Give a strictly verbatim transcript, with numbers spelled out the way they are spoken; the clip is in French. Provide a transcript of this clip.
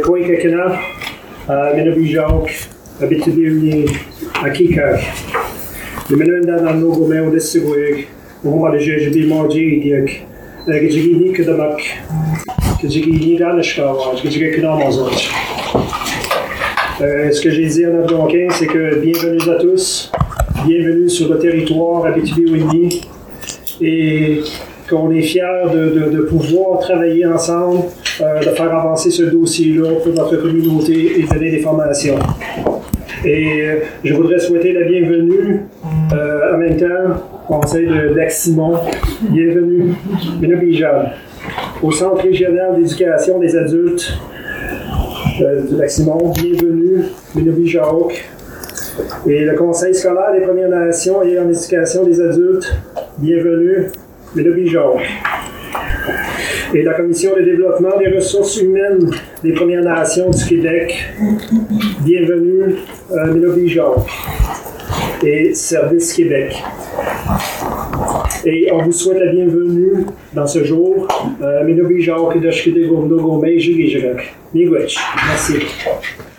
Koy Kakena, Menobijok, Abitibi, Akika. De Menunda na Nogo Meo de Seguig, Moma de Jeji Mardi, Diak, Gigi Nikamak, Gigi Niganashka, Gigi Knamazot. Ce que j'ai dit en algonquin, c'est que bienvenue à tous, bienvenue sur le territoire Abitibi-Windy, et qu'on est fiers de, de, de pouvoir travailler ensemble, euh, de faire avancer ce dossier-là pour notre communauté et donner des formations. Et euh, je voudrais souhaiter la bienvenue euh, en même temps au conseil de Lac-Simon. Bienvenue, Menobijok, au Centre régional d'éducation des adultes euh, de Lac-Simon. Bienvenue, Menobijok. Et le Conseil scolaire des Premières Nations et en éducation des adultes, bienvenue, Menobijok. Et la Commission de développement des ressources humaines des Premières Nations du Québec, bienvenue, euh, Menobijok. Et Service Québec. Et on vous souhaite la bienvenue dans ce jour. Euh, Menobijok et Doshkide Gomdo Gomé Jigijak. Miigwech. Merci.